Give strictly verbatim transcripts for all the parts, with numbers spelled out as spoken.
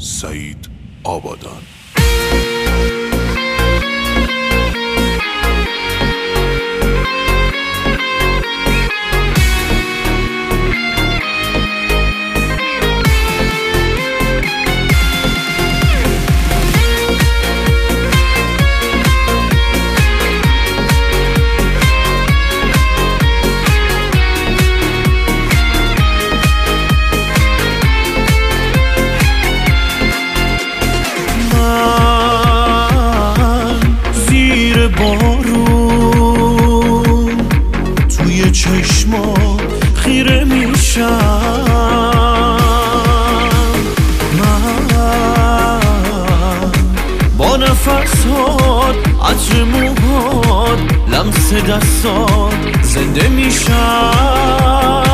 سعید آبادان. بارون توی چشما خیره میشم، من با نفسات، عطر موهات، لمس دستات زنده میشم.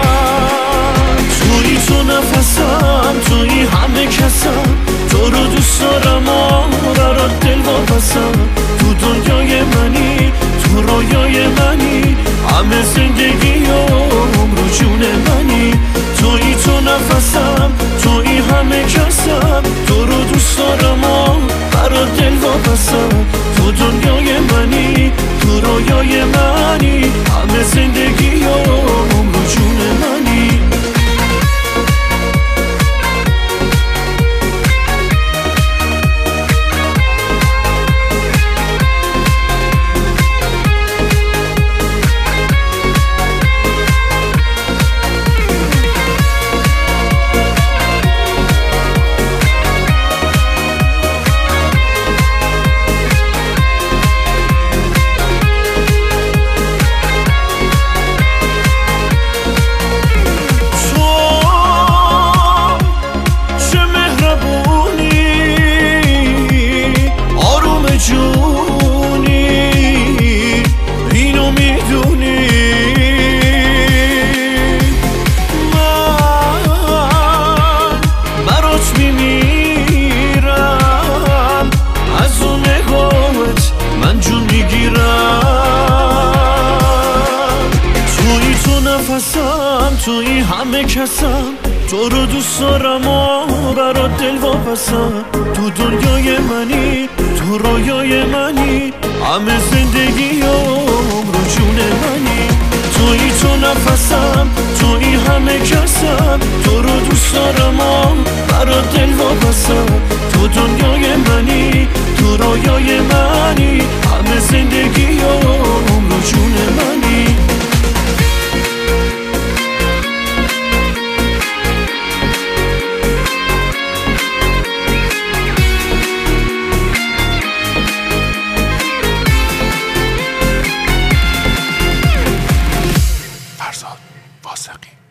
توی تو نفسم، توی همه کسم، تو رو دوست دارم و برات دل واپسم. تو دنیای منی، تو رویای منی، همه زندگی و عمر جون منی. توی تو نفسم، توی همه کسم، تو رو دوست دارم و برات دل واپسم. تو دنیای منی، تو رویای منی، همه زندگی و عمر جون منی. توی همه کسم، تو رو دوست دارم و برات دل واپسم. تو دنیای منی، تو رویای منی، همه زندگی و عمر جون منی. توی تو نفسم، توی همه کسم، تو رو دوست دارم و برات دل واپسم. تو دنیای منی، تو رویای منی، همه زندگی و عمر جون منی. فرزاد واثقی.